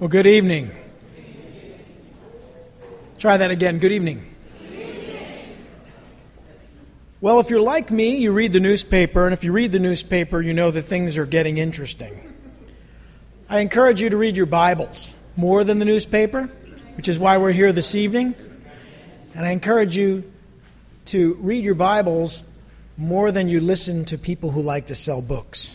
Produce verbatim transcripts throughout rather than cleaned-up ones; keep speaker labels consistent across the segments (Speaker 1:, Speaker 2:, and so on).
Speaker 1: Well, good evening. Try that again. Good evening.
Speaker 2: Good evening.
Speaker 1: Well, if you're like me, you read the newspaper, and if you read the newspaper, you know that things are getting interesting. I encourage you to read your Bibles more than the newspaper, which is why we're here this evening. And I encourage you to read your Bibles more than you listen to people who like to sell books.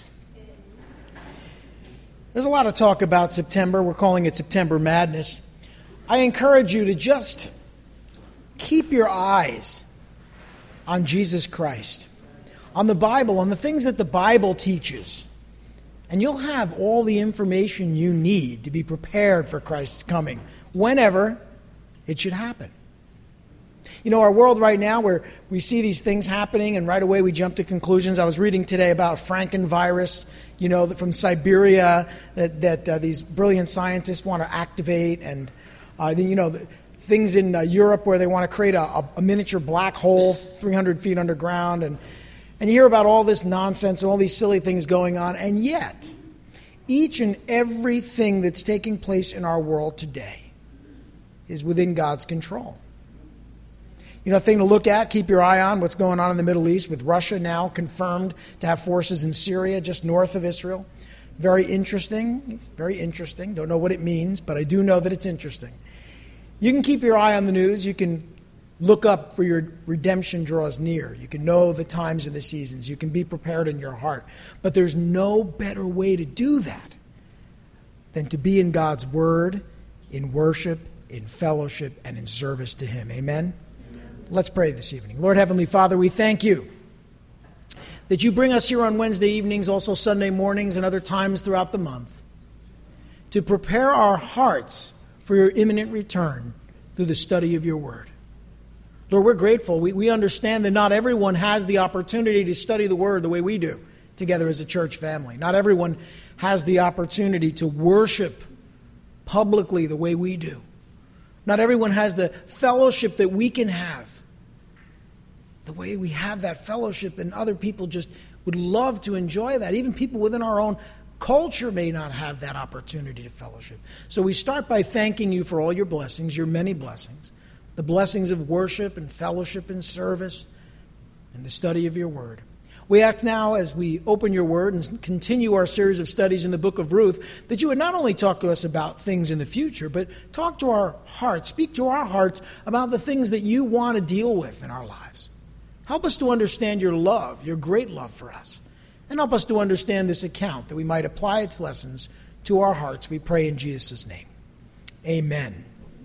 Speaker 1: There's a lot of talk about September. We're calling it September Madness. I encourage you to just keep your eyes on Jesus Christ, on the Bible, on the things that the Bible teaches. And you'll have all the information you need to be prepared for Christ's coming, whenever it should happen. You know, our world right now, where we see these things happening and right away we jump to conclusions. I was reading today about Frankenvirus, you know, from Siberia, that, that uh, these brilliant scientists want to activate. And, uh, then, you know, the, things in uh, Europe where they want to create a, a, a miniature black hole three hundred feet underground. And, and you hear about all this nonsense and all these silly things going on. And yet, each and everything that's taking place in our world today is within God's control. You know, a thing to look at, keep your eye on, what's going on in the Middle East with Russia now confirmed to have forces in Syria just north of Israel. Very interesting, very interesting. Don't know what it means, but I do know that it's interesting. You can keep your eye on the news. You can look up for your redemption draws near. You can know the times and the seasons. You can be prepared in your heart. But there's no better way to do that than to be in God's Word, in worship, in fellowship, and in service to Him. Amen? Let's pray this evening. Lord Heavenly Father, we thank you that you bring us here on Wednesday evenings, also Sunday mornings and other times throughout the month, to prepare our hearts for your imminent return through the study of your word. Lord, we're grateful. We, we understand that not everyone has the opportunity to study the word the way we do together as a church family. Not everyone has the opportunity to worship publicly the way we do. Not everyone has the fellowship that we can have. The way we have that fellowship, and other people just would love to enjoy that. Even people within our own culture may not have that opportunity to fellowship. So we start by thanking you for all your blessings, your many blessings. The blessings of worship and fellowship and service and the study of your word. We ask now, as we open your word and continue our series of studies in the book of Ruth, that you would not only talk to us about things in the future, but talk to our hearts, speak to our hearts about the things that you want to deal with in our lives. Help us to understand your love, your great love for us. And help us to understand this account, that we might apply its lessons to our hearts. We pray in Jesus' name. Amen.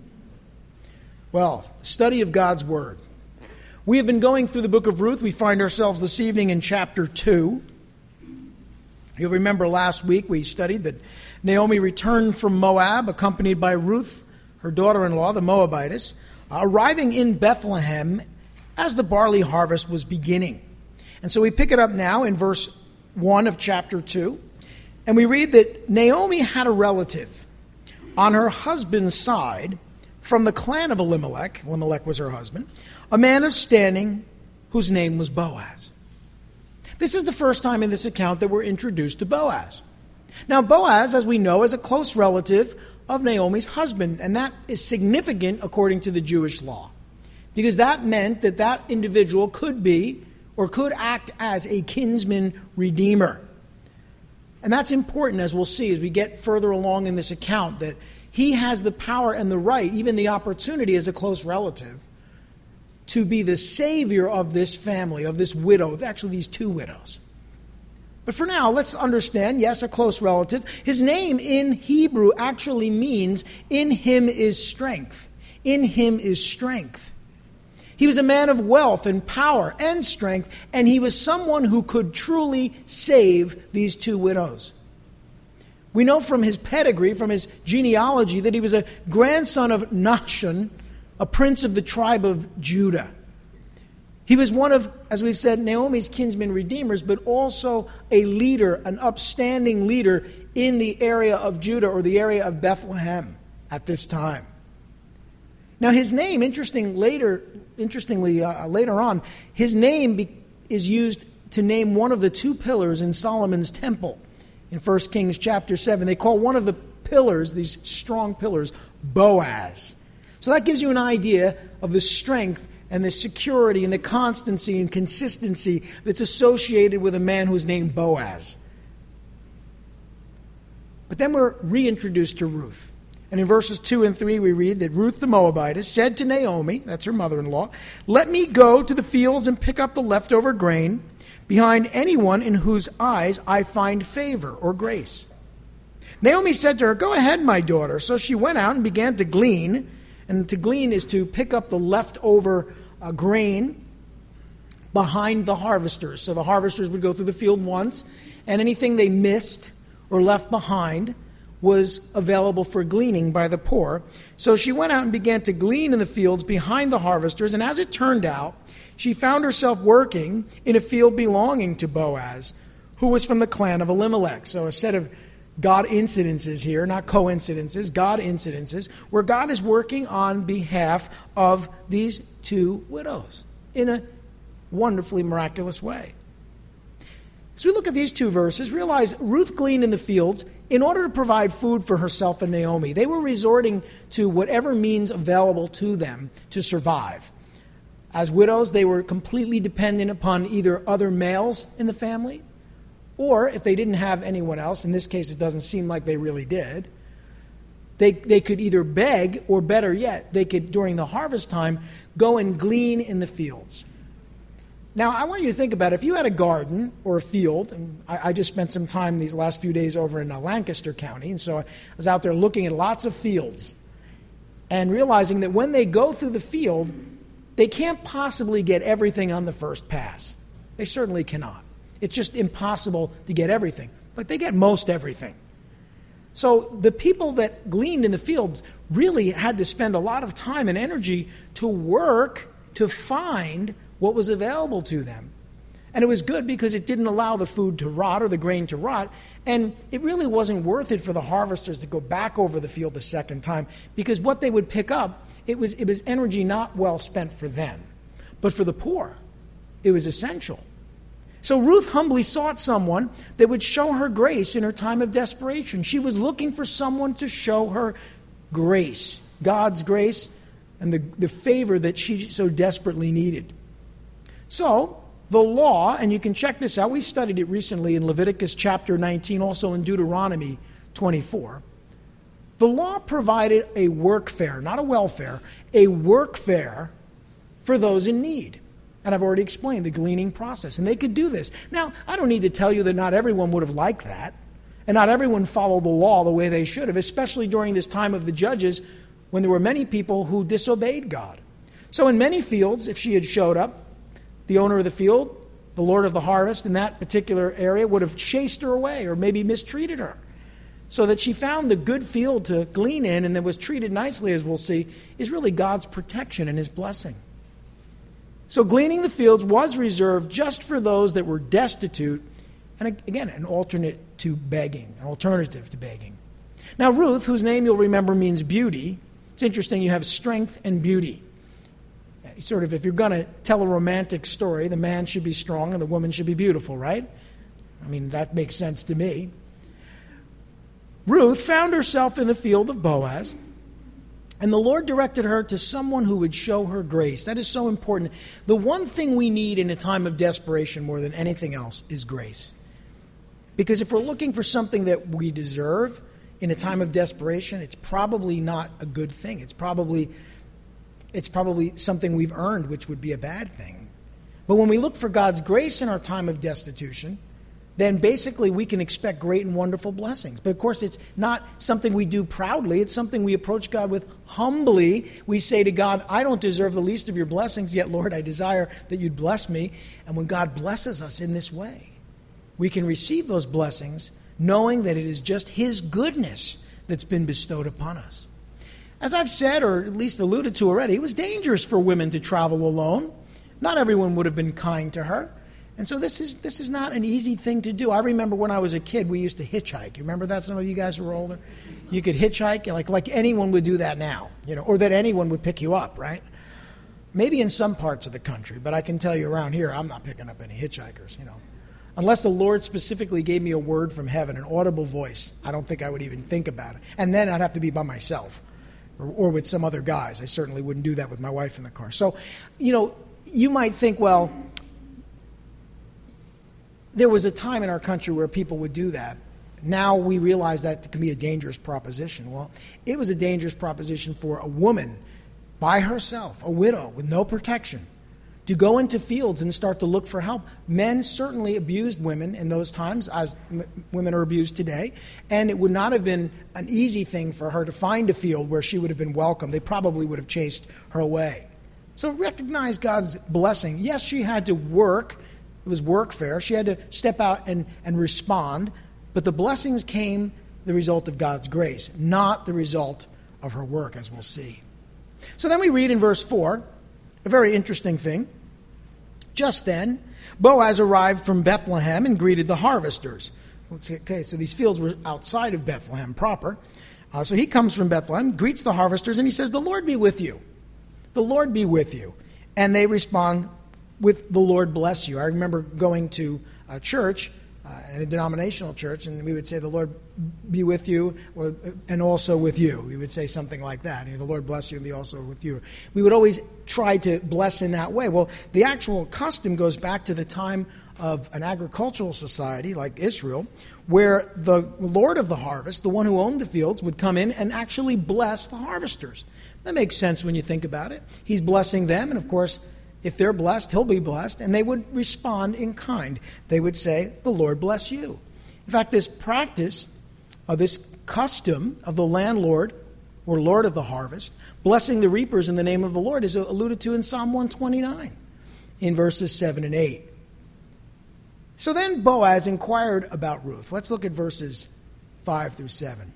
Speaker 1: Well, the study of God's word. We have been going through the book of Ruth. We find ourselves this evening in chapter two. You'll remember last week we studied that Naomi returned from Moab, accompanied by Ruth, her daughter-in-law, the Moabitess, uh, arriving in Bethlehem as the barley harvest was beginning. And so we pick it up now in verse one of chapter two. And we read that Naomi had a relative on her husband's side from the clan of Elimelech. Elimelech was her husband. A man of standing whose name was Boaz. This is the first time in this account that we're introduced to Boaz. Now, Boaz, as we know, is a close relative of Naomi's husband, and that is significant according to the Jewish law, because that meant that that individual could be or could act as a kinsman redeemer. And that's important, as we'll see as we get further along in this account, that he has the power and the right, even the opportunity as a close relative, to be the savior of this family, of this widow, of actually these two widows. But for now, let's understand, yes, a close relative. His name in Hebrew actually means, in him is strength. In him is strength. He was a man of wealth and power and strength, and he was someone who could truly save these two widows. We know from his pedigree, from his genealogy, that he was a grandson of Nahshon, a prince of the tribe of Judah. He was one of, as we've said, Naomi's kinsman redeemers, but also a leader, an upstanding leader in the area of Judah, or the area of Bethlehem at this time. Now his name, interesting later, interestingly uh, later on, his name be, is used to name one of the two pillars in Solomon's temple. In First Kings chapter seven, they call one of the pillars, these strong pillars, Boaz. So that gives you an idea of the strength and the security and the constancy and consistency that's associated with a man who's named Boaz. But then we're reintroduced to Ruth. And in verses two and three we read that Ruth the Moabitess said to Naomi, that's her mother-in-law, "Let me go to the fields and pick up the leftover grain behind anyone in whose eyes I find favor or grace." Naomi said to her, "Go ahead, my daughter." So she went out and began to glean. And to glean is to pick up the leftover uh, grain behind the harvesters. So the harvesters would go through the field once, and anything they missed or left behind was available for gleaning by the poor. So she went out and began to glean in the fields behind the harvesters, and as it turned out, she found herself working in a field belonging to Boaz, who was from the clan of Elimelech. So a set of God incidences here, not coincidences, God incidences, where God is working on behalf of these two widows in a wonderfully miraculous way. As we look at these two verses, realize Ruth gleaned in the fields in order to provide food for herself and Naomi. They were resorting to whatever means available to them to survive. As widows, they were completely dependent upon either other males in the family, or if they didn't have anyone else, in this case it doesn't seem like they really did, they, they could either beg, or better yet, they could, during the harvest time, go and glean in the fields. Now, I want you to think about it. If you had a garden or a field, and I, I just spent some time these last few days over in uh, Lancaster County, and so I was out there looking at lots of fields and realizing that when they go through the field, they can't possibly get everything on the first pass. They certainly cannot. It's just impossible to get everything, but they get most everything. So the people that gleaned in the fields really had to spend a lot of time and energy to work to find what was available to them. And it was good because it didn't allow the food to rot or the grain to rot. And it really wasn't worth it for the harvesters to go back over the field a second time, because what they would pick up, it was, it was energy not well spent for them. But for the poor, it was essential. So Ruth humbly sought someone that would show her grace in her time of desperation. She was looking for someone to show her grace, God's grace, and the, the favor that she so desperately needed. So, the law, and you can check this out, we studied it recently in Leviticus chapter nineteen, also in Deuteronomy twenty-four. The law provided a workfare, not a welfare, a workfare for those in need. And I've already explained the gleaning process, and they could do this. Now, I don't need to tell you that not everyone would have liked that, and not everyone followed the law the way they should have, especially during this time of the judges when there were many people who disobeyed God. So in many fields, if she had showed up, the owner of the field, the Lord of the harvest in that particular area, would have chased her away or maybe mistreated her. So that she found the good field to glean in and that was treated nicely, as we'll see, is really God's protection and his blessing. So gleaning the fields was reserved just for those that were destitute, and again, an alternate to begging, an alternative to begging. Now Ruth, whose name you'll remember means beauty, it's interesting, you have strength and beauty. Sort of, if you're going to tell a romantic story, the man should be strong and the woman should be beautiful, right? I mean, that makes sense to me. Ruth found herself in the field of Boaz, and the Lord directed her to someone who would show her grace. That is so important. The one thing we need in a time of desperation more than anything else is grace. Because if we're looking for something that we deserve in a time of desperation, it's probably not a good thing. It's probably It's probably something we've earned, which would be a bad thing. But when we look for God's grace in our time of destitution, then basically we can expect great and wonderful blessings. But of course, it's not something we do proudly. It's something we approach God with humbly. We say to God, I don't deserve the least of your blessings, yet, Lord, I desire that you'd bless me. And when God blesses us in this way, we can receive those blessings knowing that it is just his goodness that's been bestowed upon us. As I've said, or at least alluded to already, it was dangerous for women to travel alone. Not everyone would have been kind to her. And so this is this is not an easy thing to do. I remember when I was a kid, we used to hitchhike. You remember that? Some of you guys who were older? You could hitchhike, like, like anyone would do that now, you know, or that anyone would pick you up, right? Maybe in some parts of the country, but I can tell you around here, I'm not picking up any hitchhikers, you know. Unless the Lord specifically gave me a word from heaven, an audible voice, I don't think I would even think about it. And then I'd have to be by myself or, or with some other guys. I certainly wouldn't do that with my wife in the car. So, you know, you might think, well, there was a time in our country where people would do that. Now we realize that can be a dangerous proposition. Well, it was a dangerous proposition for a woman by herself, a widow with no protection, to go into fields and start to look for help. Men certainly abused women in those times, as m- women are abused today, and it would not have been an easy thing for her to find a field where she would have been welcome. They probably would have chased her away. So recognize God's blessing. Yes, she had to work. It was workfare. She had to step out and, and respond, but the blessings came the result of God's grace, not the result of her work, as we'll see. So then we read in verse four, a very interesting thing. Just then, Boaz arrived from Bethlehem and greeted the harvesters. Okay, so these fields were outside of Bethlehem proper. Uh, so he comes from Bethlehem, greets the harvesters, and he says, "The Lord be with you. The Lord be with you." And they respond with, "The Lord bless you." I remember going to a church, uh, a denominational church, and we would say, "The Lord be with you," or, and also with you. We would say something like that. You know, "The Lord bless you and be also with you." We would always try to bless in that way. Well, the actual custom goes back to the time of an agricultural society like Israel, where the Lord of the harvest, the one who owned the fields, would come in and actually bless the harvesters. That makes sense when you think about it. He's blessing them, and of course, if they're blessed, he'll be blessed, and they would respond in kind. They would say, "The Lord bless you." In fact, this practice, uh, this custom of the landlord or Lord of the harvest blessing the reapers in the name of the Lord is alluded to in Psalm one twenty-nine in verses seven and eight. So then Boaz inquired about Ruth. Let's look at verses five through seven.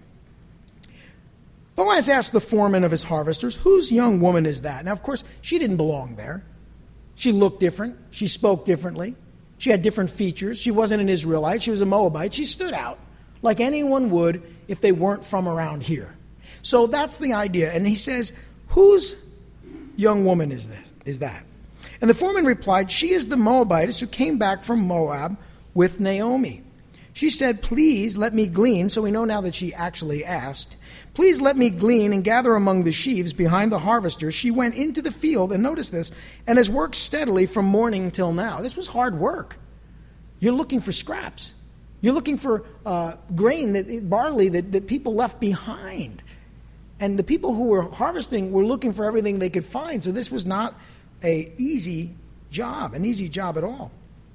Speaker 1: Boaz asked the foreman of his harvesters, "Whose young woman is that?" Now, of course, she didn't belong there. She looked different. She spoke differently. She had different features. She wasn't an Israelite. She was a Moabite. She stood out like anyone would if they weren't from around here. So that's the idea. And he says, "Whose young woman is this? Is that?" And the foreman replied, "She is the Moabitess who came back from Moab with Naomi. She said, 'Please let me glean.'" So we know now that she actually asked. "'Please let me glean and gather among the sheaves behind the harvesters.' She went into the field," and notice this, "and has worked steadily from morning till now." This was hard work. You're looking for scraps. You're looking for uh, grain, that, barley that, that people left behind. And the people who were harvesting were looking for everything they could find. So this was not an easy job, an easy job at all.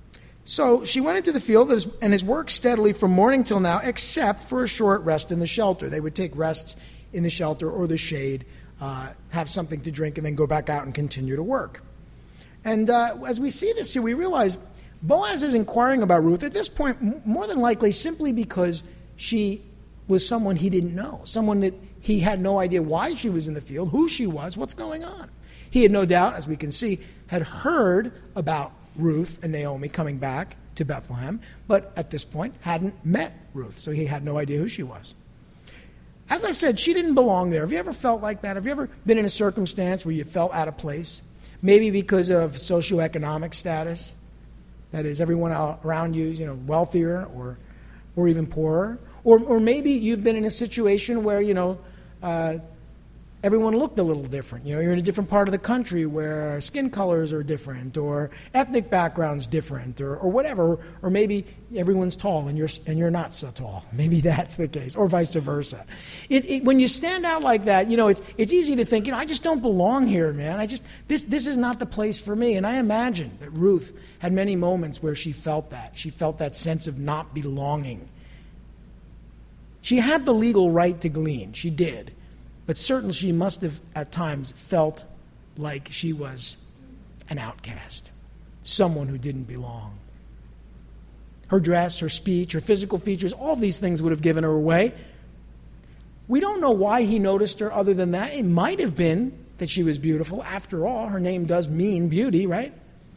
Speaker 1: So she went into the field and has worked steadily from morning till now, except for a short rest in the shelter. They would take rests in the shelter or the shade, uh, have something to drink, and then go back out and continue to work. And uh, as we see this here, we realize Boaz is inquiring about Ruth at this point, more than likely simply because she was someone he didn't know, someone that he had no idea why she was in the field, who she was, what's going on. He had no doubt, as we can see, had heard about Ruth and Naomi coming back to Bethlehem, but at this point hadn't met Ruth, so he had no idea who she was. As I've said, she didn't belong there. Have you ever felt like that? Have you ever been in a circumstance where you felt out of place? Maybe because of socioeconomic status. That is, everyone around you is, you know, wealthier or or even poorer. Or or maybe you've been in a situation where, you know, uh, everyone looked a little different. You know, you're in a different part of the country where skin colors are different, or ethnic background's different, or, or whatever. Or maybe everyone's tall and you're and you're not so tall. Maybe that's the case, or vice versa. It, it, when you stand out like that, you know, it's it's easy to think, you know, I just don't belong here, man. I just this this is not the place for me. And I imagine that Ruth had many moments where she felt that. She felt that sense of not belonging. She had the legal right to glean. She did. But certainly she must have at times felt like she was an outcast, someone who didn't belong. Her dress, her speech, her physical features, all these things would have given her away. We don't know why he noticed her other than that. It might have been that she was beautiful. After all, her name does mean beauty, right?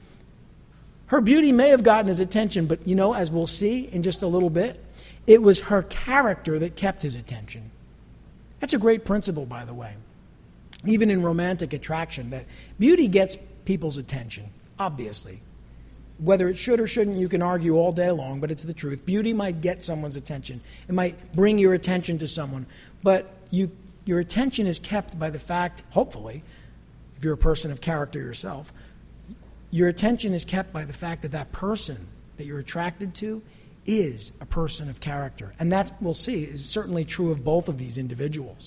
Speaker 1: Her beauty may have gotten his attention, but you know, as we'll see in just a little bit, it was her character that kept his attention. That's a great principle, by the way. Even in romantic attraction, that beauty gets people's attention, obviously. Whether it should or shouldn't, you can argue all day long, but it's the truth. Beauty might get someone's attention. It might bring your attention to someone. But you, your attention is kept by the fact, hopefully, if you're a person of character yourself, your attention is kept by the fact that that person that you're attracted to is a person of character. And that, we'll see, is certainly true of both of these individuals.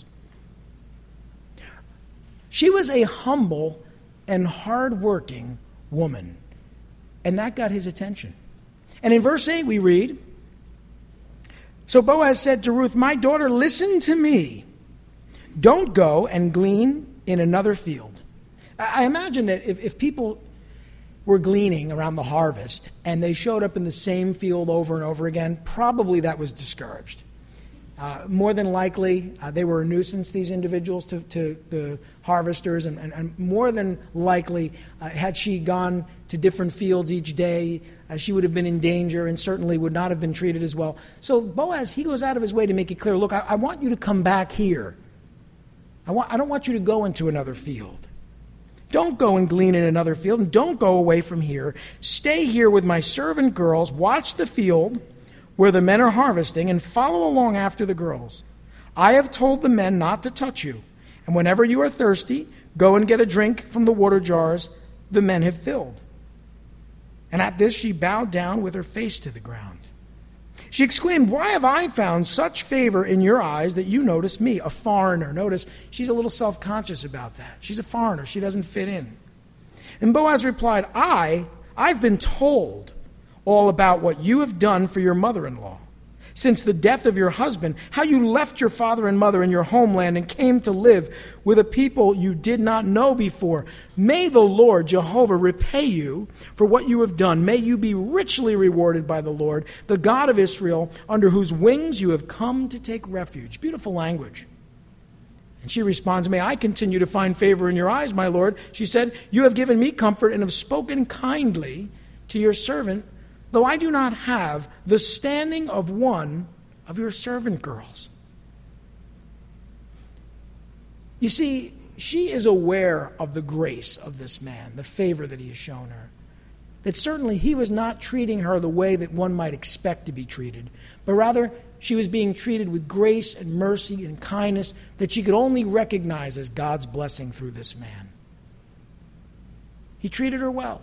Speaker 1: She was a humble and hardworking woman. And that got his attention. And in verse eight we read, "So Boaz said to Ruth, 'My daughter, listen to me. Don't go and glean in another field.'" I imagine that if, if people were gleaning around the harvest and they showed up in the same field over and over again, probably that was discouraged. Uh, more than likely, uh, they were a nuisance, these individuals, to, to the harvesters, and, and, and more than likely, uh, had she gone to different fields each day, uh, she would have been in danger and certainly would not have been treated as well. So Boaz, he goes out of his way to make it clear, look, I, I want you to come back here. I, want, I don't want you to go into another field. Don't go and glean in another field, and don't go away from here. Stay here with my servant girls, watch the field where the men are harvesting, and follow along after the girls. I have told the men not to touch you, and whenever you are thirsty, go and get a drink from the water jars the men have filled." And at this she bowed down with her face to the ground. She exclaimed, "Why have I found such favor in your eyes that you notice me, a foreigner?" Notice, she's a little self-conscious about that. She's a foreigner. She doesn't fit in. And Boaz replied, I, I've been told all about what you have done for your mother-in-law. Since the death of your husband, how you left your father and mother in your homeland and came to live with a people you did not know before. May the Lord Jehovah repay you for what you have done. May you be richly rewarded by the Lord, the God of Israel, under whose wings you have come to take refuge. Beautiful language. And she responds, "May I continue to find favor in your eyes, my Lord?" She said, "You have given me comfort and have spoken kindly to your servant, though I do not have the standing of one of your servant girls." You see, she is aware of the grace of this man, the favor that he has shown her. That certainly he was not treating her the way that one might expect to be treated, but rather she was being treated with grace and mercy and kindness that she could only recognize as God's blessing through this man. He treated her well.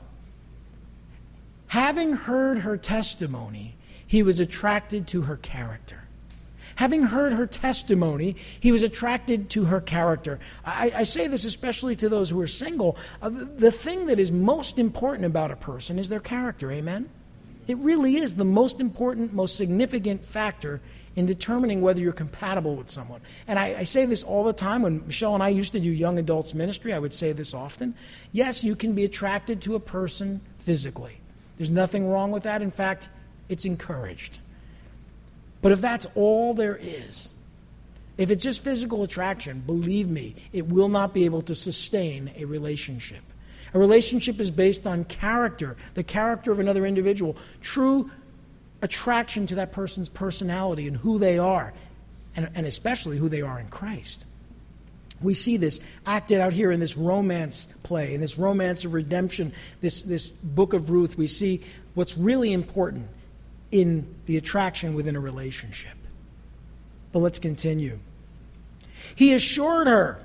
Speaker 1: Having heard her testimony, he was attracted to her character. Having heard her testimony, he was attracted to her character. I, I say this especially to those who are single. Uh, the thing that is most important about a person is their character, amen? It really is the most important, most significant factor in determining whether you're compatible with someone. And I, I say this all the time. When Michelle and I used to do young adults ministry, I would say this often. Yes, you can be attracted to a person physically. There's nothing wrong with that. In fact, it's encouraged. But if that's all there is, if it's just physical attraction, believe me, it will not be able to sustain a relationship. A relationship is based on character, the character of another individual, true attraction to that person's personality and who they are, and, and especially who they are in Christ. We see this acted out here in this romance play, in this romance of redemption, this, this book of Ruth. We see what's really important in the attraction within a relationship. But let's continue. He assured her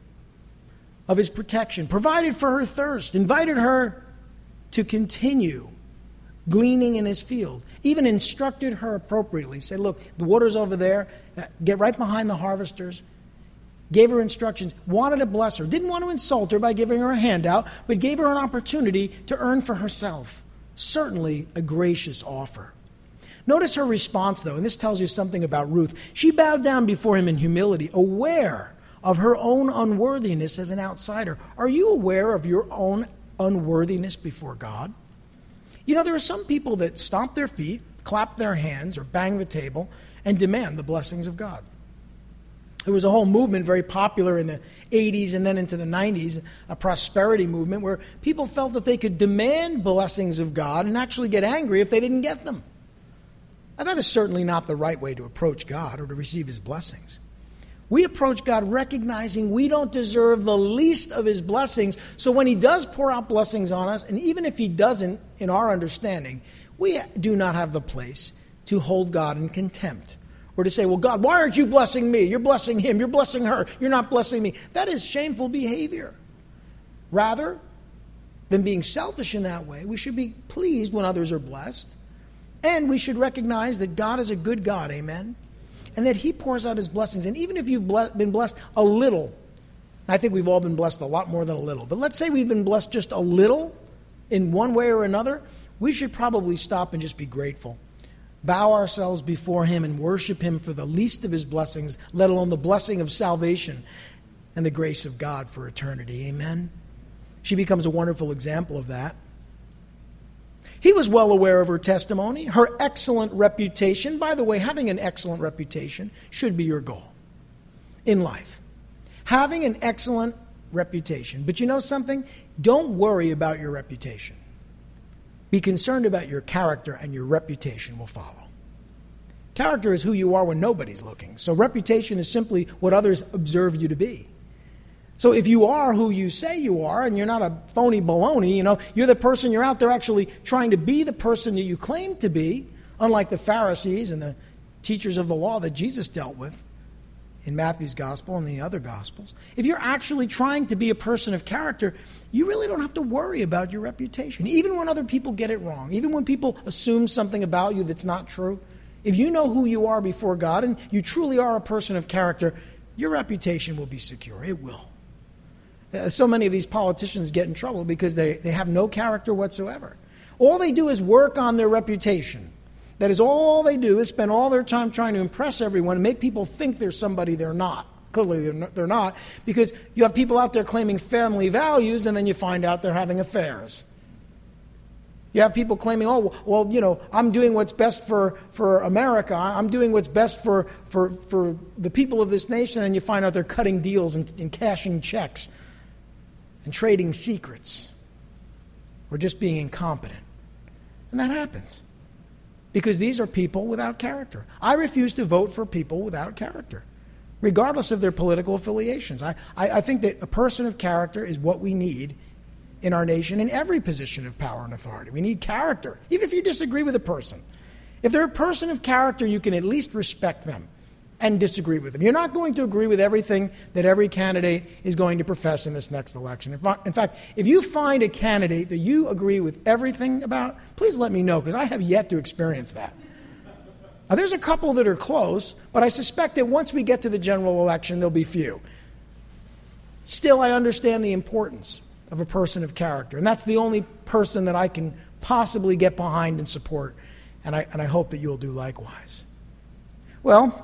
Speaker 1: of his protection, provided for her thirst, invited her to continue gleaning in his field, even instructed her appropriately. Said, look, the water's over there. Get right behind the harvesters. Gave her instructions, wanted to bless her, didn't want to insult her by giving her a handout, but gave her an opportunity to earn for herself. Certainly a gracious offer. Notice her response, though, and this tells you something about Ruth. She bowed down before him in humility, aware of her own unworthiness as an outsider. Are you aware of your own unworthiness before God? You know, there are some people that stomp their feet, clap their hands, or bang the table, and demand the blessings of God. There was a whole movement very popular in the eighties and then into the nineties, a prosperity movement where people felt that they could demand blessings of God and actually get angry if they didn't get them. Now, that is certainly not the right way to approach God or to receive his blessings. We approach God recognizing we don't deserve the least of his blessings. So when he does pour out blessings on us, and even if he doesn't, in our understanding, we do not have the place to hold God in contempt. Or to say, well, God, why aren't you blessing me? You're blessing him. You're blessing her. You're not blessing me. That is shameful behavior. Rather than being selfish in that way, we should be pleased when others are blessed. And we should recognize that God is a good God, amen? And that he pours out his blessings. And even if you've been blessed a little, I think we've all been blessed a lot more than a little. But let's say we've been blessed just a little in one way or another, we should probably stop and just be grateful. Bow ourselves before him and worship him for the least of his blessings, let alone the blessing of salvation and the grace of God for eternity. Amen? She becomes a wonderful example of that. He was well aware of her testimony, her excellent reputation. By the way, having an excellent reputation should be your goal in life. Having an excellent reputation. But you know something? Don't worry about your reputation. Be concerned about your character, and your reputation will follow. Character is who you are when nobody's looking. So reputation is simply what others observe you to be. So if you are who you say you are, and you're not a phony baloney, you know, you're the person, you're out there actually trying to be the person that you claim to be, unlike the Pharisees and the teachers of the law that Jesus dealt with in Matthew's gospel and the other gospels. If you're actually trying to be a person of character, you really don't have to worry about your reputation. Even when other people get it wrong, even when people assume something about you that's not true, if you know who you are before God and you truly are a person of character, your reputation will be secure. It will. So many of these politicians get in trouble because they, they have no character whatsoever. All they do is work on their reputation. That is all they do is spend all their time trying to impress everyone and make people think they're somebody they're not. Clearly they're not, because you have people out there claiming family values and then you find out they're having affairs. You have people claiming, oh, well, you know, I'm doing what's best for, for America. I'm doing what's best for, for, for the people of this nation, and you find out they're cutting deals and, and cashing checks and trading secrets, or just being incompetent. And that happens because these are people without character. I refuse to vote for people without character, regardless of their political affiliations. I, I, I think that a person of character is what we need in our nation in every position of power and authority. We need character, even if you disagree with a person. If they're a person of character, you can at least respect them and disagree with them. You're not going to agree with everything that every candidate is going to profess in this next election. In fact, if you find a candidate that you agree with everything about, please let me know, because I have yet to experience that. Now, there's a couple that are close, but I suspect that once we get to the general election, there'll be few. Still, I understand the importance of a person of character, and that's the only person that I can possibly get behind and support, and I, and I hope that you'll do likewise. Well,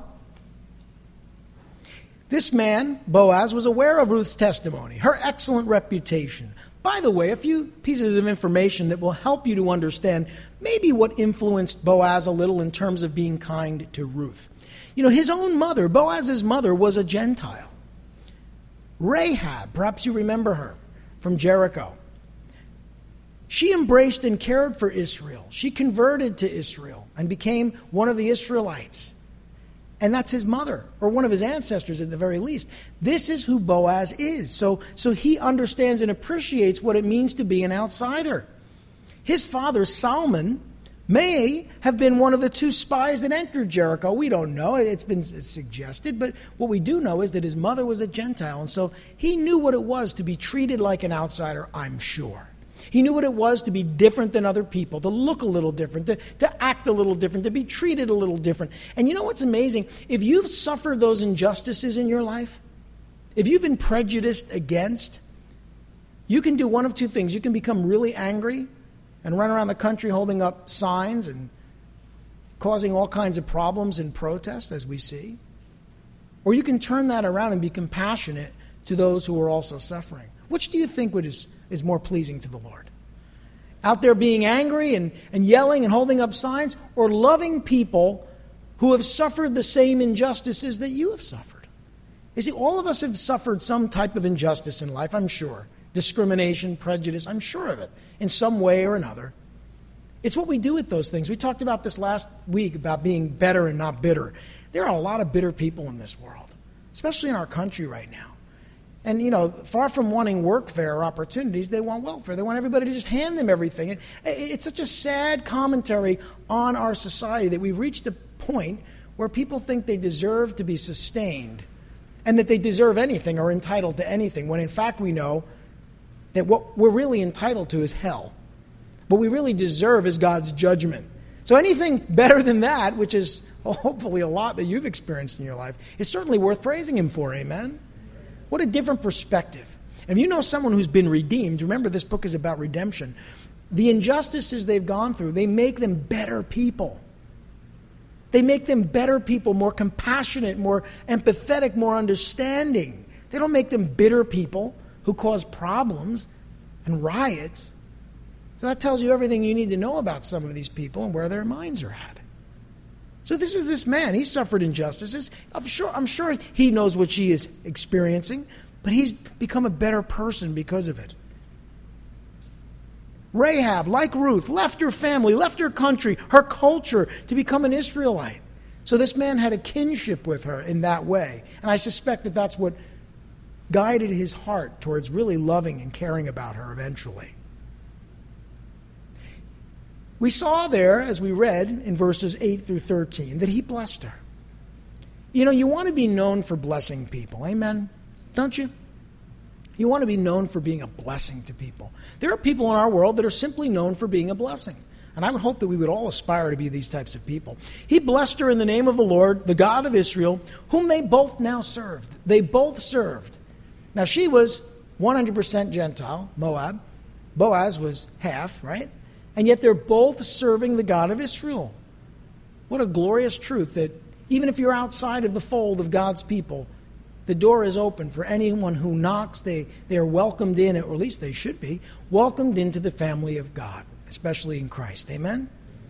Speaker 1: this man, Boaz, was aware of Ruth's testimony, her excellent reputation. By the way, a few pieces of information that will help you to understand maybe what influenced Boaz a little in terms of being kind to Ruth. You know, his own mother, Boaz's mother, was a Gentile. Rahab, perhaps you remember her from Jericho. She embraced and cared for Israel. She converted to Israel and became one of the Israelites. And that's his mother, or one of his ancestors at the very least. This is who Boaz is. So, so he understands and appreciates what it means to be an outsider. His father, Salmon, may have been one of the two spies that entered Jericho. We don't know. It's been suggested. But what we do know is that his mother was a Gentile. And so he knew what it was to be treated like an outsider, I'm sure. He knew what it was to be different than other people, to look a little different, to, to act a little different, to be treated a little different. And you know what's amazing? If you've suffered those injustices in your life, if you've been prejudiced against, you can do one of two things. You can become really angry and run around the country holding up signs and causing all kinds of problems and protests, as we see. Or you can turn that around and be compassionate to those who are also suffering. Which do you think would is is more pleasing to the Lord? Out there being angry and, and yelling and holding up signs, or loving people who have suffered the same injustices that you have suffered? You see, all of us have suffered some type of injustice in life, I'm sure. Discrimination, prejudice, I'm sure of it, in some way or another. It's what we do with those things. We talked about this last week about being better and not bitter. There are a lot of bitter people in this world. especially in our country right now. And, you know, far from wanting workfare or opportunities, they want welfare. They want everybody to just hand them everything. It, it's such a sad commentary on our society that we've reached a point where people think they deserve to be sustained and that they deserve anything or entitled to anything, when in fact we know that what we're really entitled to is hell. What we really deserve is God's judgment. So anything better than that, which is hopefully a lot that you've experienced in your life, is certainly worth praising Him for, amen? What a different perspective. And if you know someone who's been redeemed, remember this book is about redemption. The injustices they've gone through, they make them better people. They make them better people, more compassionate, more empathetic, more understanding. They don't make them bitter people who cause problems and riots. So that tells you everything you need to know about some of these people and where their minds are at. So this is this man. He suffered injustices. I'm sure, I'm sure he knows what she is experiencing, but he's become a better person because of it. Rahab, like Ruth, left her family, left her country, her culture to become an Israelite. So this man had a kinship with her in that way. And I suspect that that's what guided his heart towards really loving and caring about her eventually. We saw there, as we read in verses eight through thirteen, that he blessed her. You know, you want to be known for blessing people, amen? Don't you? You want to be known for being a blessing to people. There are people in our world that are simply known for being a blessing. And I would hope that we would all aspire to be these types of people. He blessed her in the name of the Lord, the God of Israel, whom they both now served. They both served. Now, she was one hundred percent Gentile, Moab. Boaz was half, right? And yet they're both serving the God of Israel. What a glorious truth that even if you're outside of the fold of God's people, the door is open for anyone who knocks. They, they are welcomed in, or at least they should be, welcomed into the family of God, especially in Christ. Amen?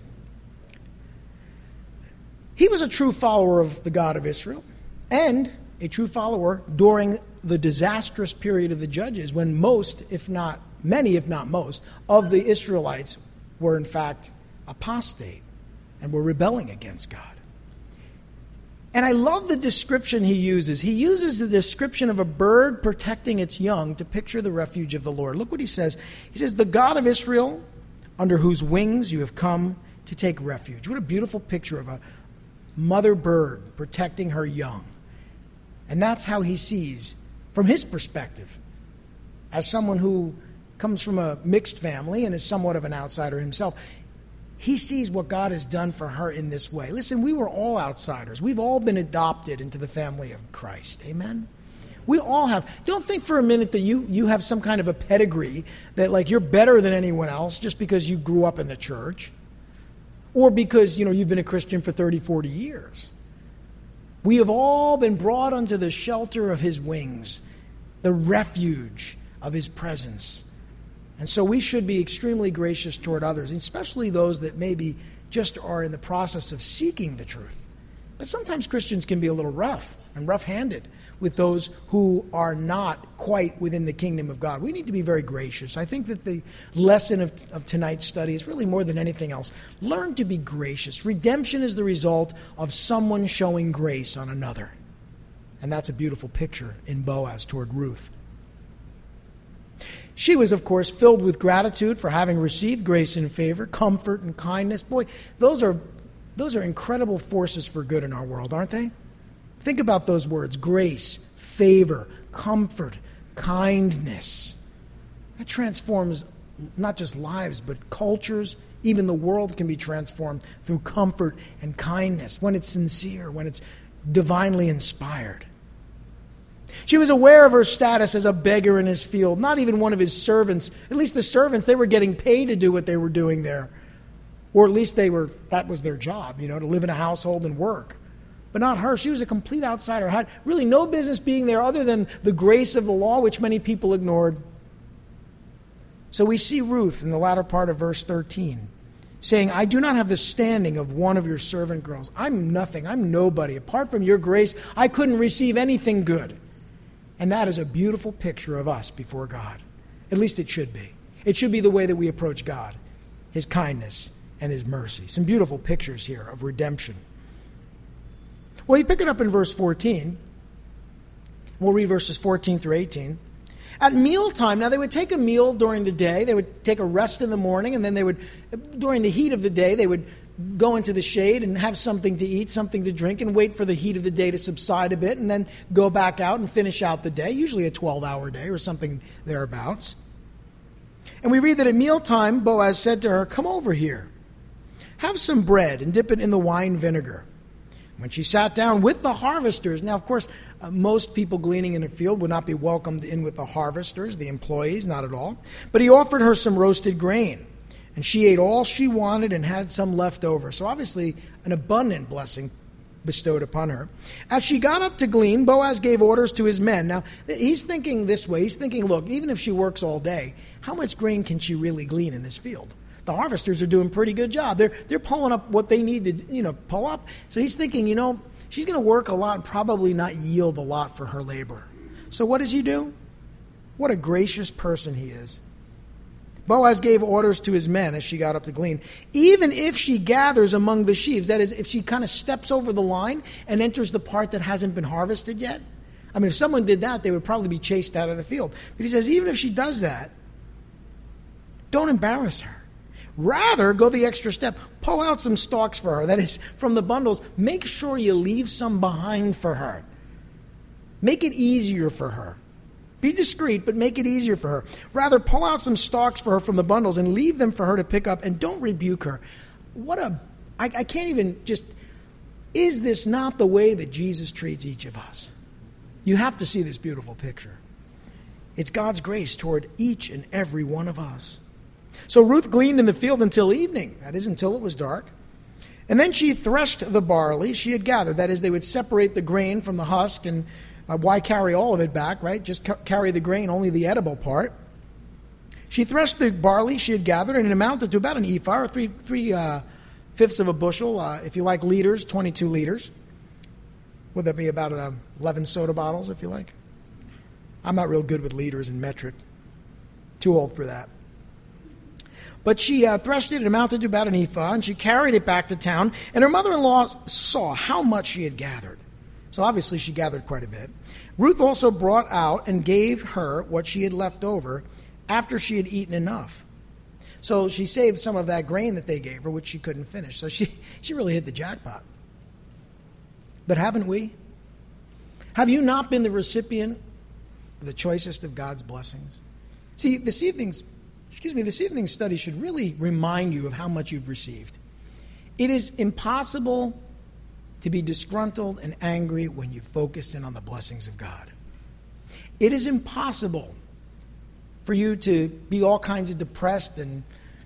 Speaker 1: He was a true follower of the God of Israel and a true follower during the disastrous period of the Judges, when most, if not many, if not most, of the Israelites were in fact apostate and were rebelling against God. And I love the description he uses. He uses the description of a bird protecting its young to picture the refuge of the Lord. Look what he says. He says, the God of Israel, under whose wings you have come to take refuge. What a beautiful picture of a mother bird protecting her young. And that's how he sees, from his perspective, as someone who comes from a mixed family and is somewhat of an outsider himself. He sees what God has done for her in this way. Listen, we were all outsiders. We've all been adopted into the family of Christ. Amen? We all have. Don't think for a minute that you, you have some kind of a pedigree, that like you're better than anyone else just because you grew up in the church or because, you know, you've been a Christian for thirty, forty years. We have all been brought under the shelter of his wings, the refuge of his presence. And so we should be extremely gracious toward others, especially those that maybe just are in the process of seeking the truth. But sometimes Christians can be a little rough and rough-handed with those who are not quite within the kingdom of God. We need to be very gracious. I think that the lesson of, of tonight's study is really more than anything else. Learn to be gracious. Redemption is the result of someone showing grace on another. And that's a beautiful picture in Boaz toward Ruth. She was, of course, filled with gratitude for having received grace and favor, comfort and kindness. Boy, those are those are incredible forces for good in our world, aren't they? Think about those words: grace, favor, comfort, kindness. That transforms not just lives, but cultures. Even the world can be transformed through comfort and kindness when it's sincere, when it's divinely inspired. She was aware of her status as a beggar in his field, not even one of his servants. At least the servants, they were getting paid to do what they were doing there. Or at least they were, that was their job, you know, to live in a household and work. But not her. She was a complete outsider, had really no business being there other than the grace of the law, which many people ignored. So we see Ruth in the latter part of verse thirteen saying, I do not have the standing of one of your servant girls. I'm nothing. I'm nobody. Apart from your grace, I couldn't receive anything good. And that is a beautiful picture of us before God. At least it should be. It should be the way that we approach God, his kindness and his mercy. Some beautiful pictures here of redemption. Well, you pick it up in verse fourteen. We'll read verses fourteen through eighteen. At mealtime, now they would take a meal during the day. They would take a rest in the morning, and then they would, during the heat of the day, they would go into the shade and have something to eat, something to drink, and wait for the heat of the day to subside a bit, and then go back out and finish out the day, usually a twelve-hour day or something thereabouts. And we read that at mealtime, Boaz said to her, "Come over here. Have some bread and dip it in the wine vinegar." When she sat down with the harvesters, now, of course, uh, most people gleaning in a field would not be welcomed in with the harvesters, the employees, not at all. But he offered her some roasted grain, and she ate all she wanted and had some left over. So obviously, an abundant blessing bestowed upon her. As she got up to glean, Boaz gave orders to his men. Now, he's thinking this way. He's thinking, look, even if she works all day, how much grain can she really glean in this field? The harvesters are doing a pretty good job. They're they're pulling up what they need to, you know, pull up. So he's thinking, you know, she's going to work a lot and probably not yield a lot for her labor. So what does he do? What a gracious person he is. Boaz gave orders to his men as she got up to glean. Even if she gathers among the sheaves, that is, if she kind of steps over the line and enters the part that hasn't been harvested yet. I mean, if someone did that, they would probably be chased out of the field. But he says, even if she does that, don't embarrass her. Rather, go the extra step. Pull out some stalks for her. That is, from the bundles, make sure you leave some behind for her. Make it easier for her. Be discreet, but make it easier for her. Rather, pull out some stalks for her from the bundles and leave them for her to pick up, and don't rebuke her. What a, I, I can't even just, is this not the way that Jesus treats each of us? You have to see this beautiful picture. It's God's grace toward each and every one of us. So Ruth gleaned in the field until evening, that is, until it was dark. And then she threshed the barley she had gathered. That is, they would separate the grain from the husk, and uh, why carry all of it back, right? Just ca- carry the grain, only the edible part. She threshed the barley she had gathered, and it amounted to about an ephah, or three, three uh, fifths of a bushel. Uh, if you like liters, twenty-two liters. Would that be about uh, eleven soda bottles, if you like? I'm not real good with liters and metric. Too old for that. But she uh, threshed it, it amounted to about an ephah, and she carried it back to town, and her mother-in-law saw how much she had gathered. So obviously she gathered quite a bit. Ruth also brought out and gave her what she had left over after she had eaten enough. So she saved some of that grain that they gave her, which she couldn't finish. So she, she really hit the jackpot. But haven't we? Have you not been the recipient of the choicest of God's blessings? See, this evening's Excuse me, this evening's study should really remind you of how much you've received. It is impossible to be disgruntled and angry when you focus in on the blessings of God. It is impossible for you to be all kinds of depressed and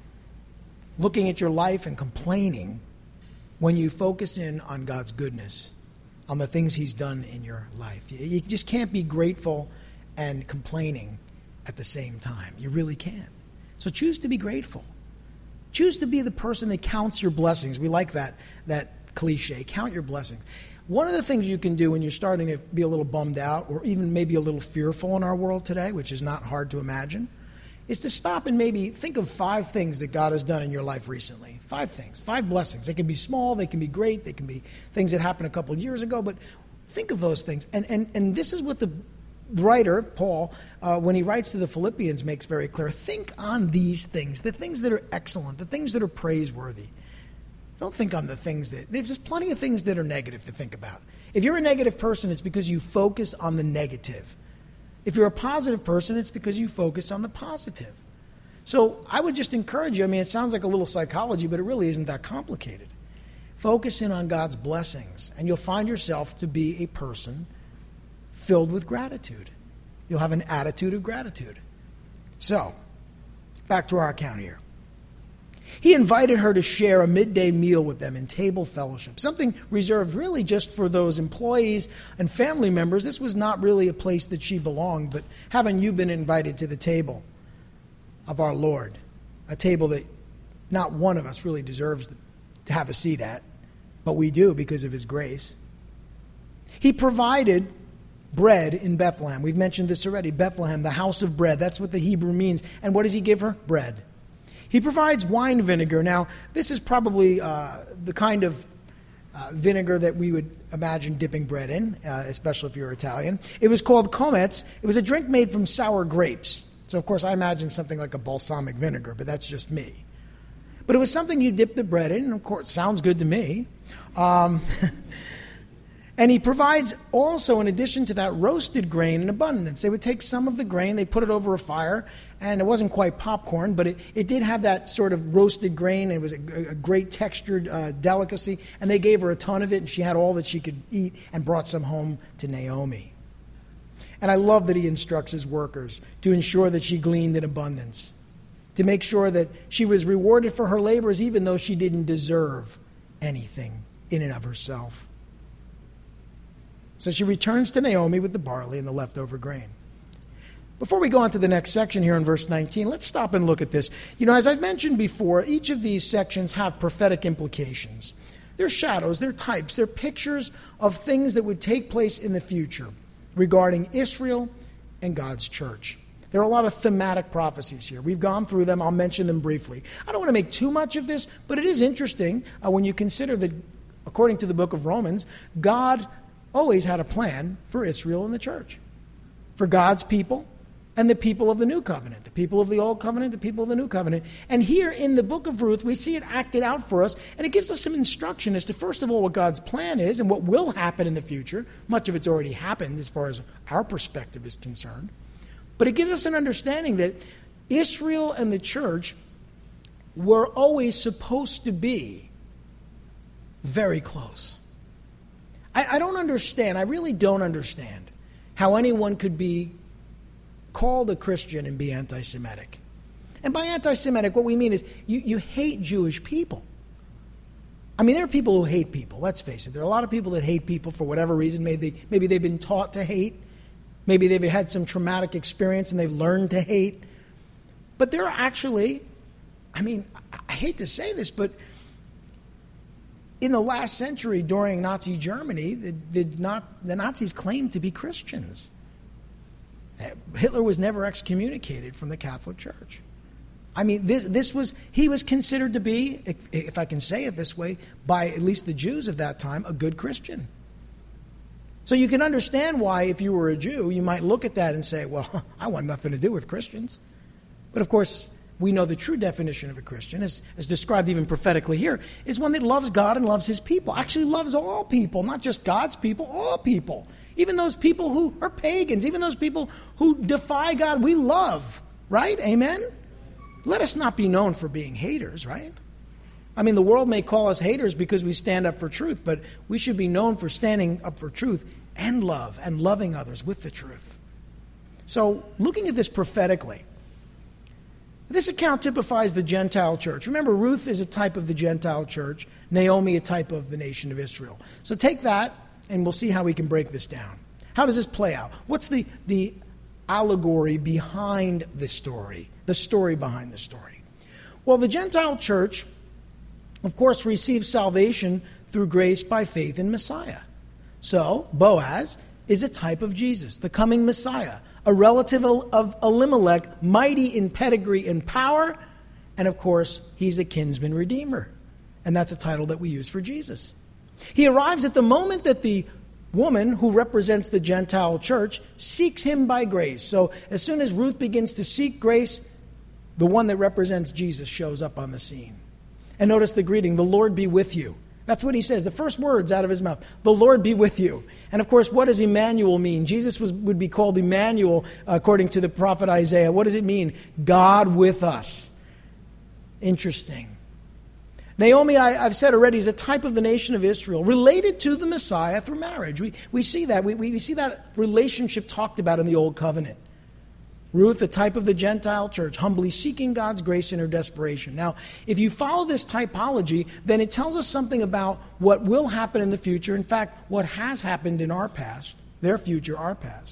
Speaker 1: looking at your life and complaining when you focus in on God's goodness, on the things He's done in your life. You just can't be grateful and complaining at the same time. You really can't. So choose to be grateful. Choose to be the person that counts your blessings. We like that, that cliche, count your blessings. One of the things you can do when you're starting to be a little bummed out or even maybe a little fearful in our world today, which is not hard to imagine, is to stop and maybe think of five things that God has done in your life recently. Five things, five blessings. They can be small, they can be great, they can be things that happened a couple of years ago, but think of those things. And, and, and this is what the The writer, Paul, uh, when he writes to the Philippians, makes very clear. Think on these things, the things that are excellent, the things that are praiseworthy. Don't think on the things that... There's just plenty of things that are negative to think about. If you're a negative person, it's because you focus on the negative. If you're a positive person, it's because you focus on the positive. So I would just encourage you, I mean, it sounds like a little psychology, but it really isn't that complicated. Focus in on God's blessings, and you'll find yourself to be a person filled with gratitude. You'll have an attitude of gratitude. So, back to our account here. He invited her to share a midday meal with them in table fellowship, something reserved really just for those employees and family members. This was not really a place that she belonged, but haven't you been invited to the table of our Lord? A table that not one of us really deserves to have a seat at, but we do because of His grace. He provided bread in Bethlehem. We've mentioned this already. Bethlehem, the house of bread. That's what the Hebrew means. And what does He give her? Bread. He provides wine vinegar. Now, this is probably uh, the kind of uh, vinegar that we would imagine dipping bread in, uh, especially if you're Italian. It was called comets. It was a drink made from sour grapes. So, of course, I imagine something like a balsamic vinegar, but that's just me. But it was something you dip the bread in, and of course, sounds good to me. Um, and he provides also, in addition to that, roasted grain in abundance. They would take some of the grain, they put it over a fire, and it wasn't quite popcorn, but it, it did have that sort of roasted grain. It was a, a great textured uh, delicacy, and they gave her a ton of it, and she had all that she could eat and brought some home to Naomi. And I love that he instructs his workers to ensure that she gleaned in abundance, to make sure that she was rewarded for her labors even though she didn't deserve anything in and of herself. So she returns to Naomi with the barley and the leftover grain. Before we go on to the next section here in verse nineteen, let's stop and look at this. You know, as I've mentioned before, each of these sections have prophetic implications. They're shadows, they're types, they're pictures of things that would take place in the future regarding Israel and God's church. There are a lot of thematic prophecies here. We've gone through them. I'll mention them briefly. I don't want to make too much of this, but it is interesting uh, when you consider that, according to the book of Romans, God always had a plan for Israel and the church, for God's people and the people of the new covenant, the people of the old covenant, the people of the new covenant. And here in the book of Ruth, we see it acted out for us, and it gives us some instruction as to, first of all, what God's plan is and what will happen in the future. Much of it's already happened as far as our perspective is concerned. But it gives us an understanding that Israel and the church were always supposed to be very close. I, I don't understand, I really don't understand how anyone could be called a Christian and be anti-Semitic. And by anti-Semitic, what we mean is you, you hate Jewish people. I mean, there are people who hate people, let's face it. There are a lot of people that hate people for whatever reason. Maybe, they, maybe they've been taught to hate. Maybe they've had some traumatic experience and they've learned to hate. But there are actually, I mean, I hate to say this, but in the last century during Nazi Germany, the, the, not, the Nazis claimed to be Christians. Hitler was never excommunicated from the Catholic Church. I mean, this, this was, he was considered to be, if, if I can say it this way, by at least the Jews of that time, a good Christian. So you can understand why, if you were a Jew, you might look at that and say, well, I want nothing to do with Christians. But of course, we know the true definition of a Christian, as, as described even prophetically here, is one that loves God and loves his people. Actually loves all people, not just God's people, all people. Even those people who are pagans, even those people who defy God, we love, right? Amen? Let us not be known for being haters, right? I mean, the world may call us haters because we stand up for truth, but we should be known for standing up for truth and love and loving others with the truth. So, looking at this prophetically, this account typifies the Gentile church. Remember, Ruth is a type of the Gentile church, Naomi a type of the nation of Israel. So take that, and we'll see how we can break this down. How does this play out? What's the, the allegory behind the story, the story behind the story? Well, the Gentile church, of course, receives salvation through grace by faith in Messiah. So, Boaz is a type of Jesus, the coming Messiah, a relative of Elimelech, mighty in pedigree and power, and of course, he's a kinsman redeemer. And that's a title that we use for Jesus. He arrives at the moment that the woman who represents the Gentile church seeks him by grace. So as soon as Ruth begins to seek grace, the one that represents Jesus shows up on the scene. And notice the greeting, the Lord be with you. That's what he says, the first words out of his mouth, the Lord be with you. And of course, what does Emmanuel mean? Jesus was, would be called Emmanuel according to the prophet Isaiah. What does it mean? God with us. Interesting. Naomi, I, I've said already, is a type of the nation of Israel, related to the Messiah through marriage. We, we see that. We, we see that relationship talked about in the Old Covenant. Ruth, a type of the Gentile church, humbly seeking God's grace in her desperation. Now, if you follow this typology, then it tells us something about what will happen in the future. In fact, what has happened in our past, their future, our past.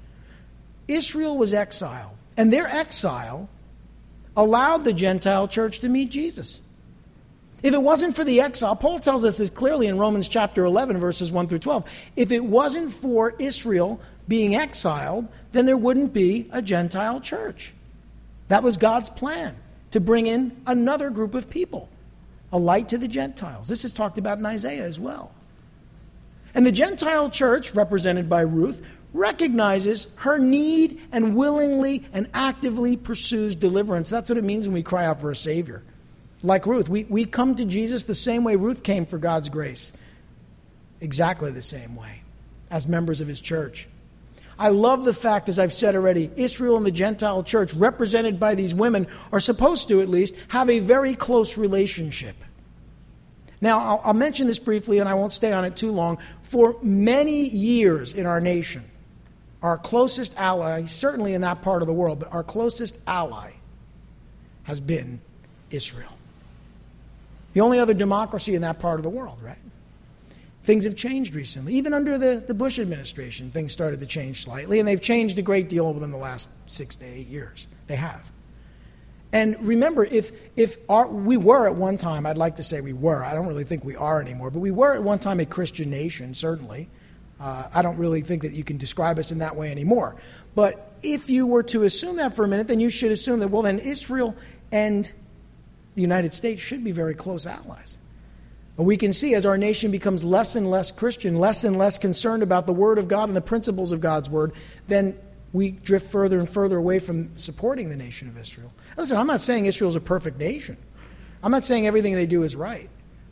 Speaker 1: Israel was exiled, and their exile allowed the Gentile church to meet Jesus. If it wasn't for the exile, Paul tells us this clearly in Romans chapter eleven, verses one through twelve. If it wasn't for Israel being exiled, then there wouldn't be a Gentile church. That was God's plan, to bring in another group of people. a light to the Gentiles. This is talked about in Isaiah as well. And the Gentile church, represented by Ruth, recognizes her need and willingly and actively pursues deliverance. That's what it means when we cry out for a Savior. Like Ruth, we, we come to Jesus the same way Ruth came for God's grace. Exactly the same way, as members of his church. I love the fact, as I've said already, Israel and the Gentile church, represented by these women, are supposed to at least have a very close relationship. Now, I'll, I'll mention this briefly, and I won't stay on it too long. For many years in our nation, our closest ally, certainly in that part of the world, but our closest ally has been Israel. The only other democracy in that part of the world, right? Things have changed recently. Even under the, the Bush administration, things started to change slightly, and they've changed a great deal within the last six to eight years. They have. And remember, if if our, we were at one time, I'd like to say we were, I don't really think we are anymore, but we were at one time a Christian nation, certainly. Uh, I don't really think that you can describe us in that way anymore. But if you were to assume that for a minute, then you should assume that, well, then Israel and the United States should be very close allies. And we can see as our nation becomes less and less Christian, less and less concerned about the Word of God and the principles of God's Word, then we drift further and further away from supporting the nation of Israel. Listen, I'm not saying Israel is a perfect nation. I'm not saying everything they do is right.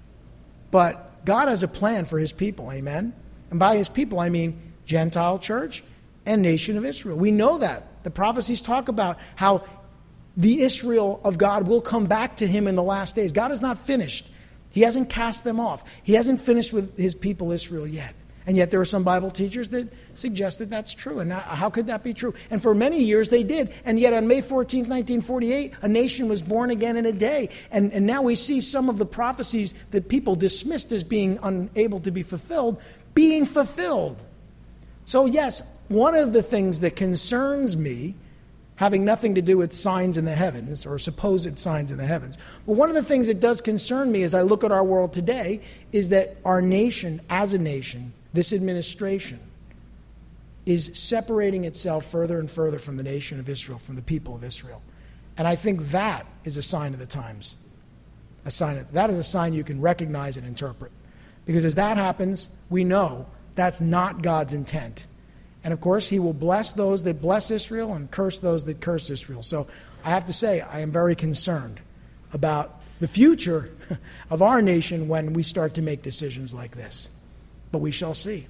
Speaker 1: But God has a plan for his people, amen? And by his people, I mean Gentile church and nation of Israel. We know that. The prophecies talk about how the Israel of God will come back to him in the last days. God is not finished. He hasn't cast them off. He hasn't finished with his people Israel yet. And yet there are some Bible teachers that suggest that that's true. And how could that be true? And for many years they did. And yet on May fourteenth, nineteen forty-eight, a nation was born again in a day. And, and now we see some of the prophecies that people dismissed as being unable to be fulfilled, being fulfilled. So yes, one of the things that concerns me, having nothing to do with signs in the heavens or supposed signs in the heavens, but one of the things that does concern me as I look at our world today is that our nation, as a nation, this administration, is separating itself further and further from the nation of Israel, from the people of Israel. And I think that is a sign of the times. A sign of, that is a sign you can recognize and interpret. Because as that happens, we know that's not God's intent. And of course, he will bless those that bless Israel and curse those that curse Israel. So I have to say, I am very concerned about the future of our nation when we start to make decisions like this. But we shall see.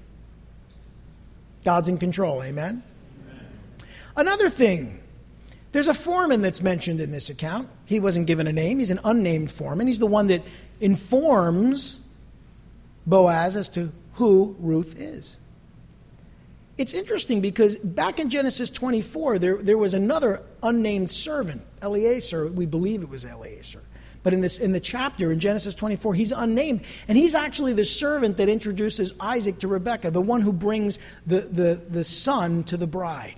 Speaker 1: God's in control, amen? Amen? Another thing, there's a foreman that's mentioned in this account. He wasn't given a name. He's an unnamed foreman. He's the one that informs Boaz as to who Ruth is. It's interesting because back in Genesis twenty-four, there, there was another unnamed servant, Eliezer. We believe it was Eliezer. But in this in the chapter, in Genesis twenty-four, he's unnamed. And he's actually the servant that introduces Isaac to Rebekah, the one who brings the, the, the son to the bride.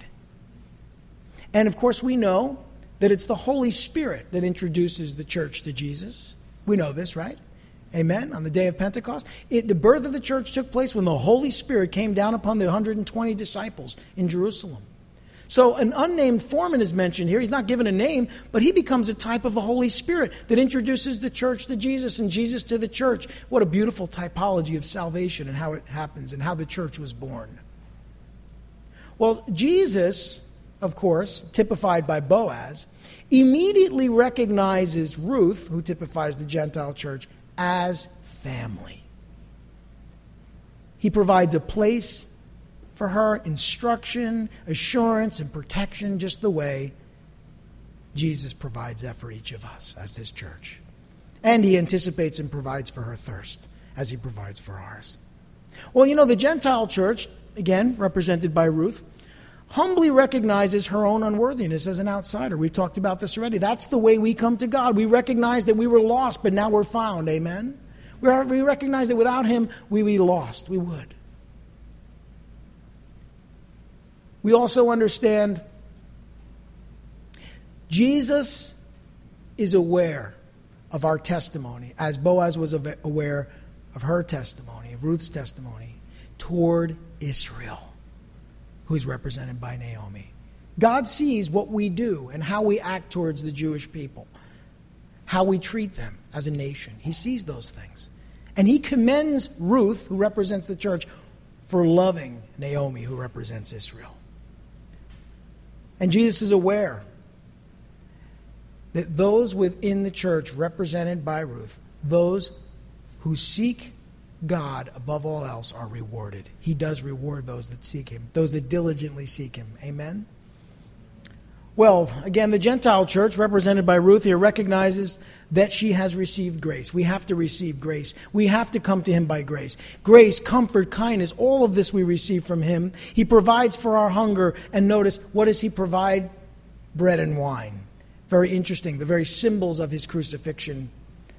Speaker 1: And of course, we know that it's the Holy Spirit that introduces the church to Jesus. We know this, right? Amen. On the day of Pentecost. It, the birth of the church took place when the Holy Spirit came down upon the one hundred twenty disciples in Jerusalem. So an unnamed foreman is mentioned here. He's not given a name, but he becomes a type of the Holy Spirit that introduces the church to Jesus and Jesus to the church. What a beautiful typology of salvation and how it happens and how the church was born. Well, Jesus, of course, typified by Boaz, immediately recognizes Ruth, who typifies the Gentile church, as family. He provides a place for her, instruction, assurance, and protection, just the way Jesus provides that for each of us as his church. And he anticipates and provides for her thirst as he provides for ours. Well, you know, the Gentile church, again, represented by Ruth, humbly recognizes her own unworthiness as an outsider. We've talked about this already. That's the way we come to God. We recognize that we were lost, but now we're found. Amen? We, are, we recognize that without him, we would be lost. We would. We also understand Jesus is aware of our testimony, as Boaz was aware of her testimony, of Ruth's testimony, toward Israel, who's represented by Naomi. God sees what we do and how we act towards the Jewish people. how we treat them as a nation. He sees those things. And he commends Ruth, who represents the church, for loving Naomi, who represents Israel. And Jesus is aware that those within the church represented by Ruth, those who seek God above all else, are rewarded. He does reward those that seek him, those that diligently seek him. Amen? Well, again, the Gentile church, represented by Ruth here, recognizes that she has received grace. We have to receive grace. We have to come to him by grace. Grace, comfort, kindness, all of this we receive from him. He provides for our hunger. And notice, what does he provide? Bread and wine. Very interesting, the very symbols of his crucifixion.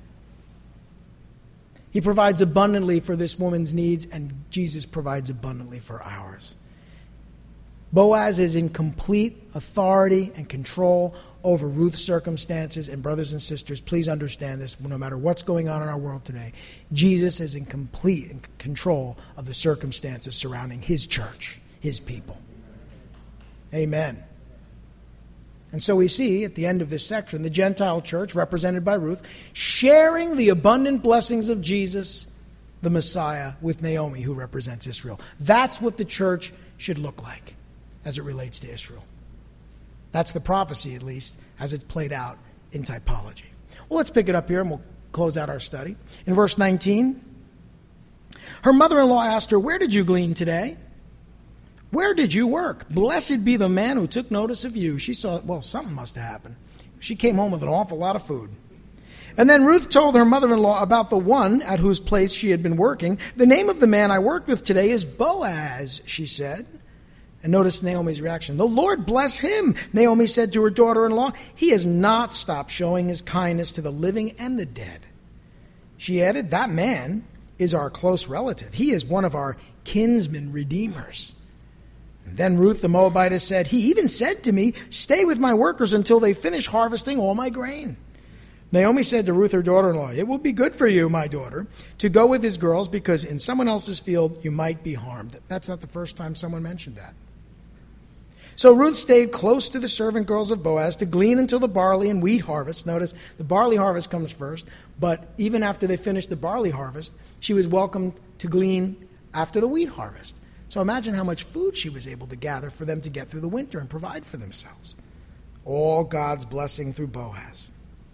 Speaker 1: He provides abundantly for this woman's needs, and Jesus provides abundantly for ours. Boaz is in complete authority and control over Ruth's circumstances. And brothers and sisters, please understand this, no matter what's going on in our world today, Jesus is in complete control of the circumstances surrounding his church, his people. Amen. And so we see at the end of this section, the Gentile church, represented by Ruth, sharing the abundant blessings of Jesus, the Messiah, with Naomi, who represents Israel. That's what the church should look like as it relates to Israel. That's the prophecy, at least, as it's played out in typology. Well, let's pick it up here and we'll close out our study. In verse nineteen, her mother-in-law asked her, "Where did you glean today? Where did you work? Blessed be the man who took notice of you." She saw, well, something must have happened. She came home with an awful lot of food. And then Ruth told her mother-in-law about the one at whose place she had been working. "The name of the man I worked with today is Boaz," she said. And notice Naomi's reaction. "The Lord bless him," Naomi said to her daughter-in-law. "He has not stopped showing his kindness to the living and the dead." She added, "That man is our close relative. He is one of our kinsman redeemers." And then Ruth the Moabitess said, "He even said to me, 'Stay with my workers until they finish harvesting all my grain.'" Naomi said to Ruth, her daughter-in-law, "It will be good for you, my daughter, to go with his girls, because in someone else's field you might be harmed." That's not the first time someone mentioned that. So Ruth stayed close to the servant girls of Boaz to glean until the barley and wheat harvest. Notice, the barley harvest comes first, but even after they finished the barley harvest, she was welcomed to glean after the wheat harvest. So imagine how much food she was able to gather for them to get through the winter and provide for themselves. All God's blessing through Boaz.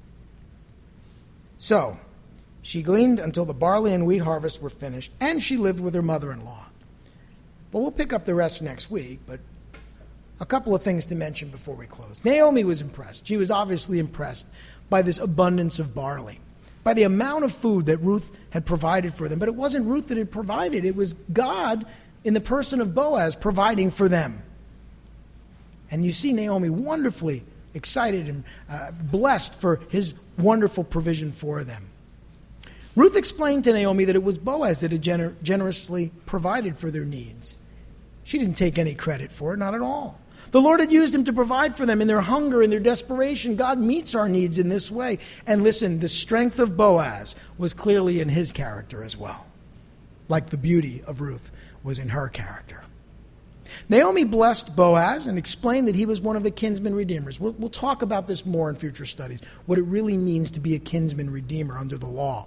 Speaker 1: So she gleaned until the barley and wheat harvest were finished, and she lived with her mother-in-law. But we'll pick up the rest next week, but a couple of things to mention before we close. Naomi was impressed. She was obviously impressed by this abundance of barley, by the amount of food that Ruth had provided for them. But it wasn't Ruth that had provided. It was God in the person of Boaz providing for them. And you see Naomi wonderfully excited and uh, blessed for his wonderful provision for them. Ruth explained to Naomi that it was Boaz that had gener- generously provided for their needs. She didn't take any credit for it, not at all. The Lord had used him to provide for them in their hunger, in their desperation. God meets our needs in this way. And listen, the strength of Boaz was clearly in his character as well, like the beauty of Ruth was in her character. Naomi blessed Boaz and explained that he was one of the kinsman redeemers. We'll, we'll talk about this more in future studies, what it really means to be a kinsman redeemer under the law.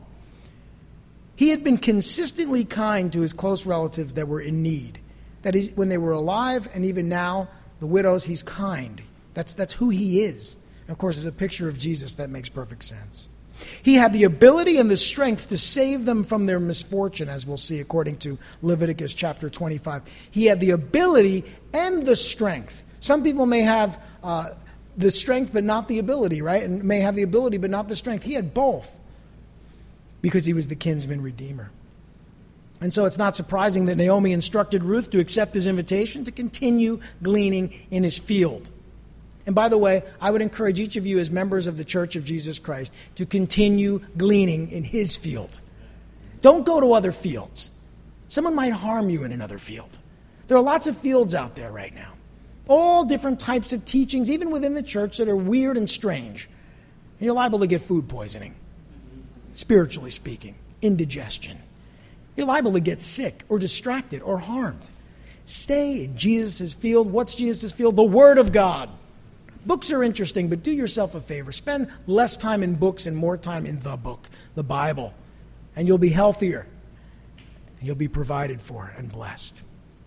Speaker 1: He had been consistently kind to his close relatives that were in need. That is, when they were alive, and even now, the widows, he's kind. That's, that's who he is. And of course, as a picture of Jesus, that makes perfect sense. He had the ability and the strength to save them from their misfortune, as we'll see according to Leviticus chapter twenty-five. He had the ability and the strength. Some people may have uh, the strength but not the ability, right? And may have the ability but not the strength. He had both because he was the kinsman redeemer. And so it's not surprising that Naomi instructed Ruth to accept his invitation to continue gleaning in his field. And by the way, I would encourage each of you as members of the Church of Jesus Christ to continue gleaning in his field. Don't go to other fields. Someone might harm you in another field. There are lots of fields out there right now. All different types of teachings, even within the church, that are weird and strange. And you're liable to get food poisoning, spiritually speaking, indigestion. You're liable to get sick or distracted or harmed. Stay in Jesus' field. What's Jesus' field? The Word of God. Books are interesting, but do yourself a favor. Spend less time in books and more time in the book, the Bible, and you'll be healthier, and you'll be provided for and blessed.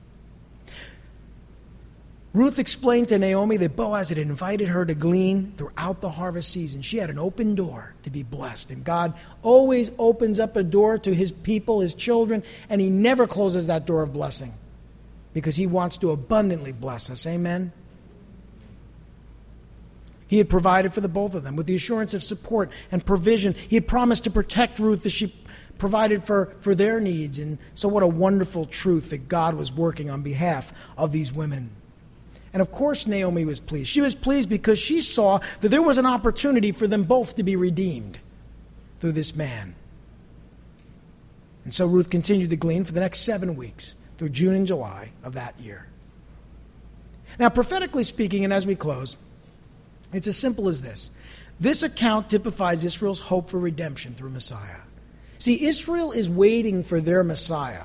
Speaker 1: Ruth explained to Naomi that Boaz had invited her to glean throughout the harvest season. She had an open door to be blessed. And God always opens up a door to his people, his children, and he never closes that door of blessing because he wants to abundantly bless us. Amen? He had provided for the both of them with the assurance of support and provision. He had promised to protect Ruth as she provided for, for their needs. And so what a wonderful truth that God was working on behalf of these women. And of course Naomi was pleased. She was pleased because she saw that there was an opportunity for them both to be redeemed through this man. And so Ruth continued to glean for the next seven weeks through June and July of that year. Now, prophetically speaking, and as we close, it's as simple as this. This account typifies Israel's hope for redemption through Messiah. See, Israel is waiting for their Messiah,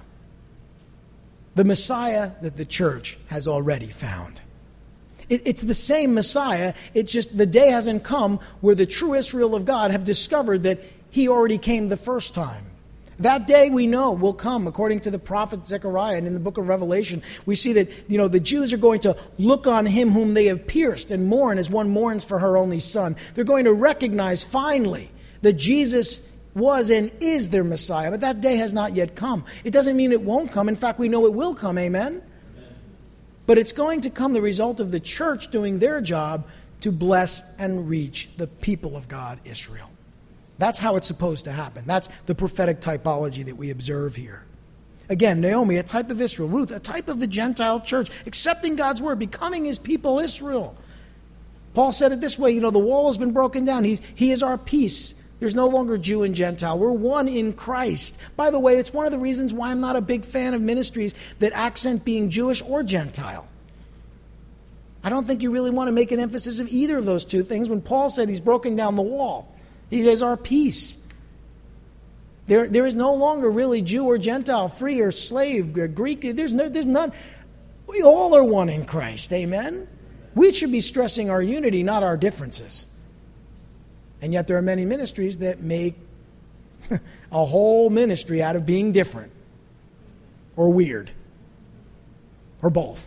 Speaker 1: the Messiah that the church has already found. It, it's the same Messiah. It's just the day hasn't come where the true Israel of God have discovered that he already came the first time. That day we know will come according to the prophet Zechariah, and in the book of Revelation we see that, you know, the Jews are going to look on him whom they have pierced and mourn as one mourns for her only son. They're going to recognize finally that Jesus was and is their Messiah, but that day has not yet come. It doesn't mean it won't come. In fact, we know it will come. Amen? But it's going to come the result of the church doing their job to bless and reach the people of God, Israel. That's how it's supposed to happen. That's the prophetic typology that we observe here. Again, Naomi, a type of Israel. Ruth, a type of the Gentile church, accepting God's word, becoming his people, Israel. Paul said it this way, you know, the wall has been broken down. He's, he is our peace. There's no longer Jew and Gentile. We're one in Christ. By the way, it's one of the reasons why I'm not a big fan of ministries that accent being Jewish or Gentile. I don't think you really want to make an emphasis of either of those two things when Paul said he's broken down the wall. He is our peace. There, there is no longer really Jew or Gentile, free or slave, or Greek. There's no, there's none. We all are one in Christ. Amen? We should be stressing our unity, not our differences. And yet there are many ministries that make a whole ministry out of being different or weird or both.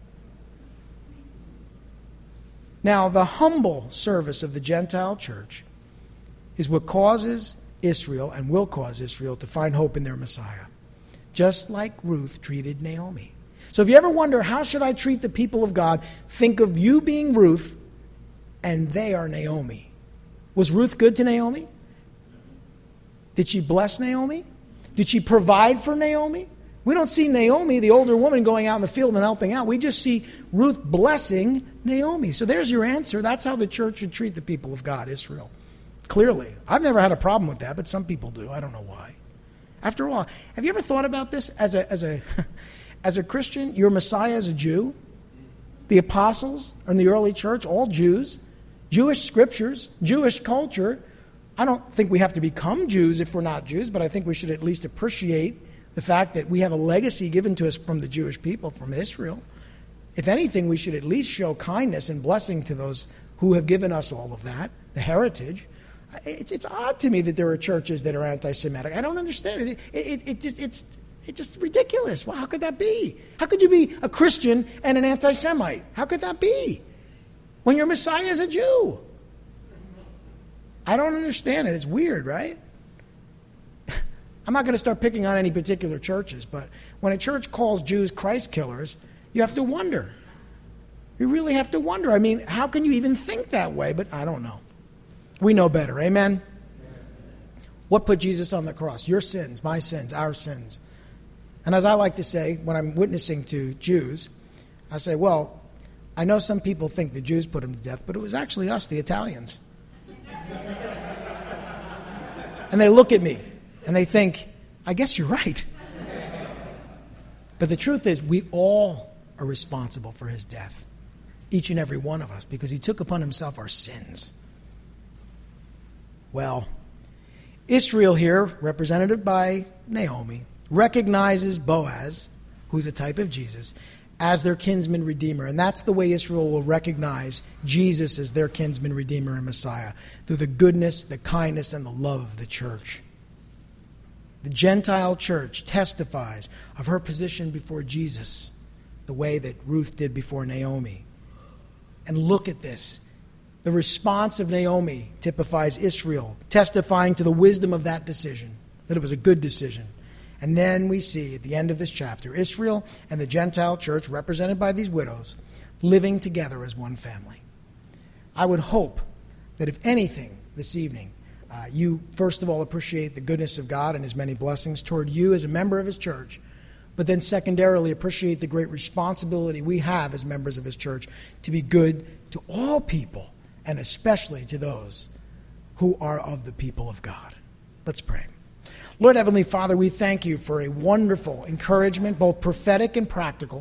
Speaker 1: Now, the humble service of the Gentile church is what causes Israel and will cause Israel to find hope in their Messiah, just like Ruth treated Naomi. So if you ever wonder, how should I treat the people of God, think of you being Ruth and they are Naomi. Was Ruth good to Naomi? Did she bless Naomi? Did she provide for Naomi? We don't see Naomi, the older woman, going out in the field and helping out. We just see Ruth blessing Naomi. So there's your answer. That's how the church should treat the people of God, Israel. Clearly. I've never had a problem with that, but some people do. I don't know why. After all, have you ever thought about this? As a, as a, as a Christian, your Messiah is a Jew. The apostles in the early church, all Jews. Jewish scriptures, Jewish culture. I don't think we have to become Jews if we're not Jews, but I think we should at least appreciate the fact that we have a legacy given to us from the Jewish people, from Israel. If anything, we should at least show kindness and blessing to those who have given us all of that, the heritage. It's, it's odd to me that there are churches that are anti-Semitic. I don't understand it. It, it, it just, it's, it's just ridiculous. Well, how could that be? How could you be a Christian and an anti-Semite? How could that be? When your Messiah is a Jew. I don't understand it. It's weird, right? I'm not going to start picking on any particular churches, but when a church calls Jews Christ killers, you have to wonder. You really have to wonder. I mean, how can you even think that way? But I don't know. We know better. Amen? What put Jesus on the cross? Your sins, my sins, our sins. And as I like to say, when I'm witnessing to Jews, I say, well, I know some people think the Jews put him to death, but it was actually us, the Italians. And they look at me, and they think, I guess you're right. But the truth is, we all are responsible for his death. Each and every one of us, because he took upon himself our sins. Well, Israel here, represented by Naomi, recognizes Boaz, who's a type of Jesus, as their kinsman redeemer. And that's the way Israel will recognize Jesus as their kinsman redeemer and Messiah, through the goodness, the kindness, and the love of the church. The Gentile church testifies of her position before Jesus, the way that Ruth did before Naomi. And look at this. The response of Naomi typifies Israel, testifying to the wisdom of that decision, that it was a good decision. And then we see at the end of this chapter, Israel and the Gentile church, represented by these widows, living together as one family. I would hope that if anything this evening, uh, you first of all appreciate the goodness of God and his many blessings toward you as a member of his church, but then secondarily appreciate the great responsibility we have as members of his church to be good to all people, and especially to those who are of the people of God. Let's pray. Lord Heavenly Father, we thank you for a wonderful encouragement, both prophetic and practical,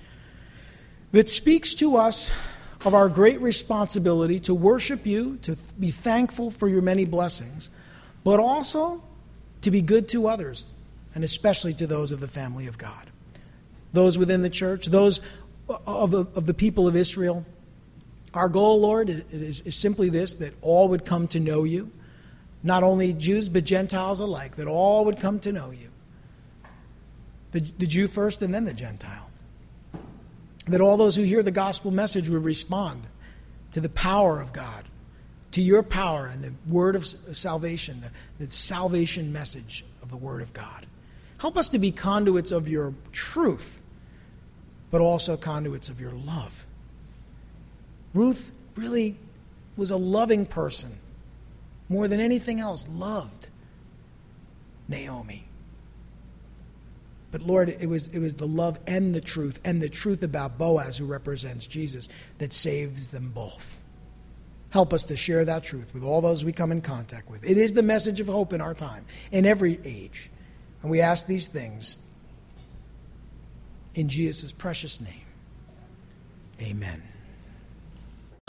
Speaker 1: that speaks to us of our great responsibility to worship you, to be thankful for your many blessings, but also to be good to others, and especially to those of the family of God. Those within the church, those of the, of the people of Israel. Our goal, Lord, is, is simply this, that all would come to know you. Not only Jews, but Gentiles alike, that all would come to know you. The, the Jew first and then the Gentile. That all those who hear the gospel message would respond to the power of God, to your power and the word of salvation, the, the salvation message of the word of God. Help us to be conduits of your truth, but also conduits of your love. Ruth really was a loving person. More than anything else, loved Naomi. But Lord, it was, it was the love and the truth, and the truth about Boaz, who represents Jesus, that saves them both. Help us to share that truth with all those we come in contact with. It is the message of hope in our time, in every age. And we ask these things in Jesus' precious name. Amen.